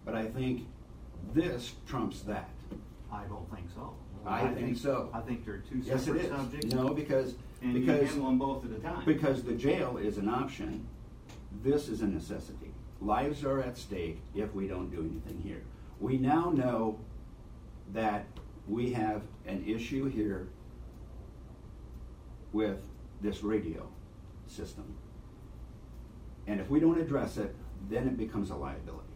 But I think this trumps that. I don't think so. I think so. I think they're two Yes, it separate is. subjects. No, because and you handle them both at a time. Because the jail is an option. This is a necessity. Lives are at stake if we don't do anything here. We now know that we have an issue here with this radio system. And if we don't address it, then it becomes a liability.